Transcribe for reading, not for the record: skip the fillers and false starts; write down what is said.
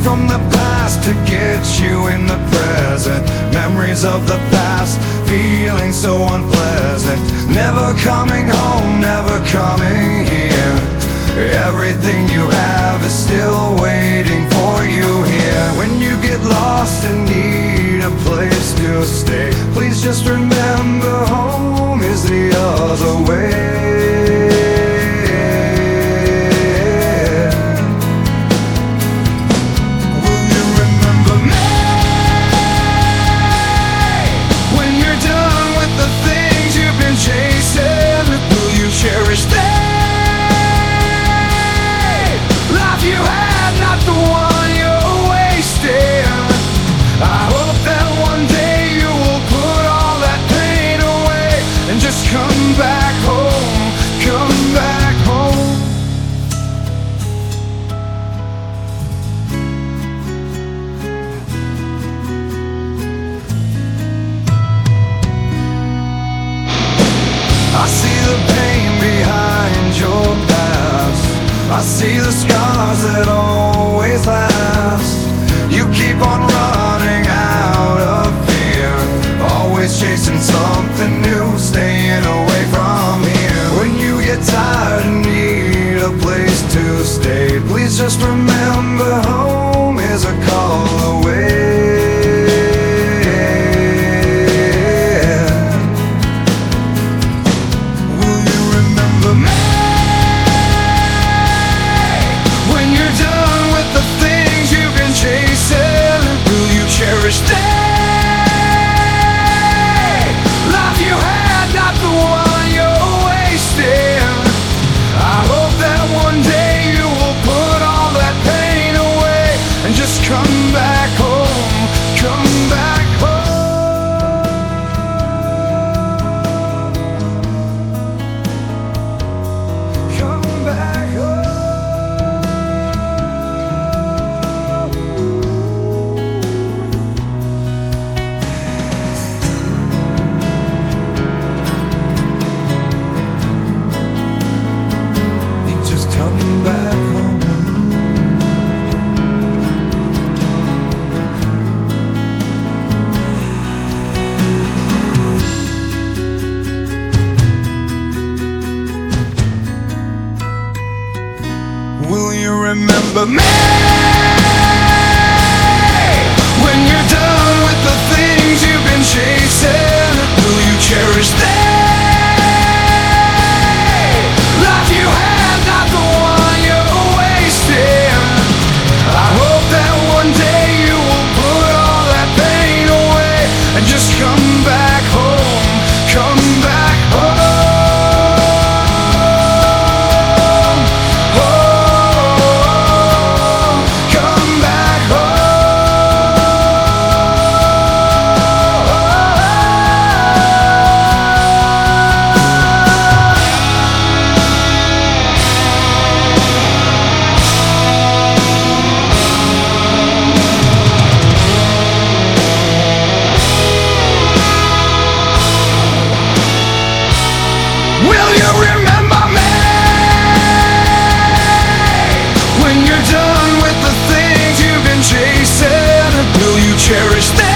from the past to get you in the present. Memories of the past, feeling so unpleasant. Never coming home, never coming here. Everything you have is still waiting for you here. When you get lost and need a place to stay, please just remember home is the other way. Will you remember me when you're done with the things you've been chasing? Will you cherish them? You had, not the one you're wasting. I hope that one day you will put all that pain away and just come back home, come back home. I see the pain behind your past. I see the scars that always last. You keep on running out of fear, always chasing something new, staying away from here. When you get tired and need a place to stay, please just remember home is a call away. Will you remember me? Cherish day, life you had, not the one you're wasting. I hope that one day you will put all that pain away and just come back home, come back home, come back home. Come back home. Will you remember me when you're done with the things you've been chasing? Will you cherish them? Life you had, not the one you're wasting. I hope that one day you will put all that pain away and just come back home, come back home. Will you remember me when you're done with the things you've been chasing? Will you cherish them?